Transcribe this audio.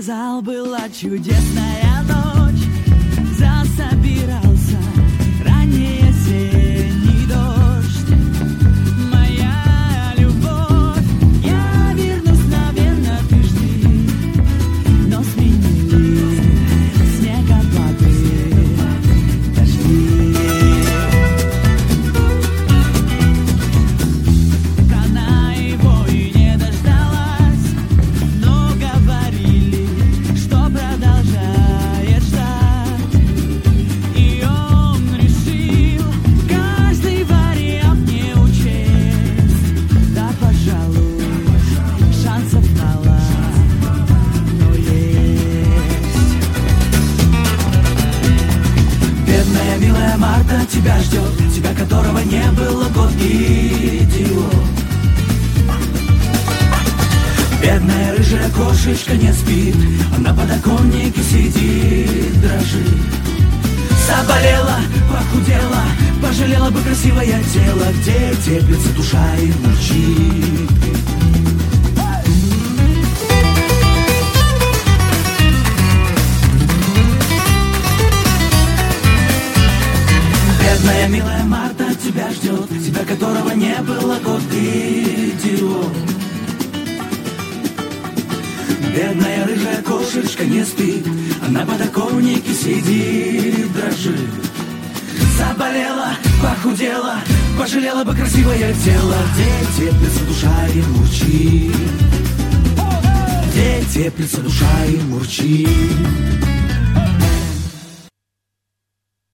сказал, была чудесная ночь. Засобирался ранний осенний дождь. Моя любовь, я вернусь, наверное, ты жди. Но сменили снегопады, дожди. Она его и не дождалась, но говорили, что продолжает ждать. И он решил каждый вариант не учесть. Да, пожалуй, шансов мало, но есть. Бедная, милая Марта тебя ждет, тебя, которого не было год, идиот. Бедная рыжая кошечка не спит, на подоконнике сидит, дрожит. Заболела, похудела, пожалела бы красивое тело, где теплится душа и мурчит. Бедная, милая Марта тебя ждет, тебя, которого не было год, идиот. Бедная рыжая кошечка не спит, на подоконнике сидит, дрожит. Заболела, похудела, пожалела бы красивое тело, где теплится душа и мурчит. Где теплится душа и мурчит.